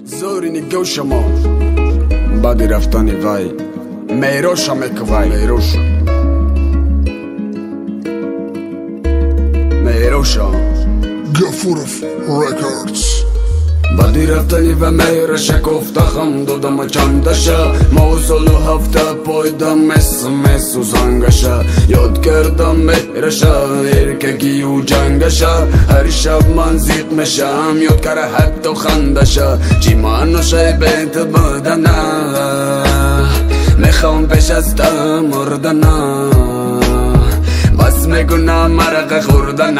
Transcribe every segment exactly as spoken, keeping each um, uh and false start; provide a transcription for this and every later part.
زوری نگو شما بعدی رفتانی وای میروشم اکوای میروشم میروشم Gafurov Records. بعدی رفتنی و میرشه گفتخم دادم چندشه موصول و هفته پایدم اسم اسم زنگشه یاد کردم میرشه ارکگی و جنگشه هر شب من زیق میشم یاد کرده حتی خندشه چی منوشه بیت بدنه میخوام پیش از تا مردنه بس میگونه مرق خوردنه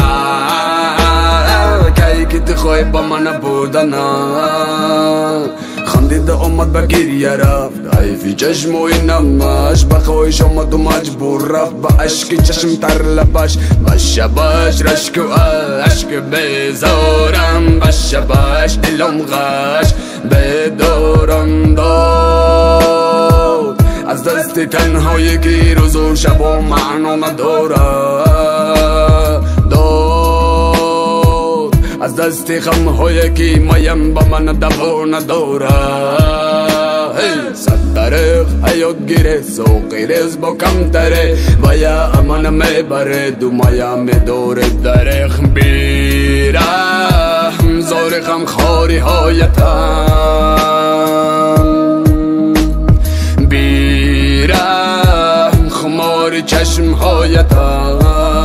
کی که تو خواهی با من بودنه خندیده آمد به گریه رفت حیفی چشم و اینمش بخواهیش آمد و مجبور رفت با عشق چشم تر لبش بشبش رشک و عشق بزارم بشبش دلم غش بدارم داد از دست تنهایی که روز و شب و معنا نداره از دست غم هایی که میم با من دوا نداره صد طریق حیات گیره سوقی ریز با کم تره و یا امان میبره دو مایا میدوره دریخ بیرم زار غم خاری هایتم بیرم خمار چشم هایتم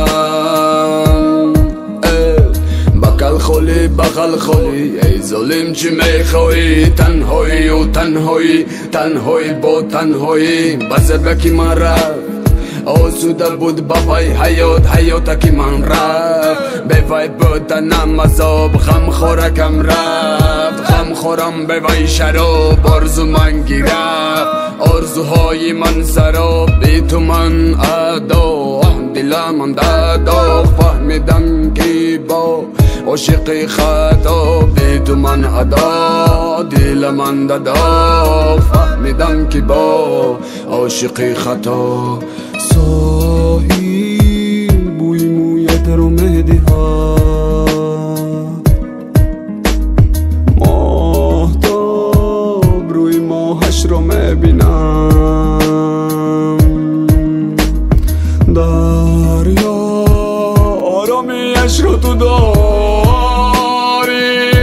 بغل خولی بغل خولی ای ظالم چی میخوایی تنهایی و تنهایی تنهایی با تنهایی بسر بکی من رفت آسوده بود بابای حیات حیاتا که من رفت بوای بودنم عذاب غم خورکم رفت غم خورم بوای شراب آرزو من گرفت آرزوهای من سراب بی تو من ادا دلم من دادا فهمیدم که با عاشقی خطا بی تو من ادا دل من دادا فهمیدم که با عاشقی خطا ساحل بوی مویت رو مهدی ها ماهتاب روی ماهش رو میبینم دریا آرامیش رو تو داری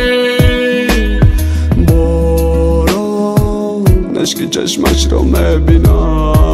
باران عشق چشمش رو میبینم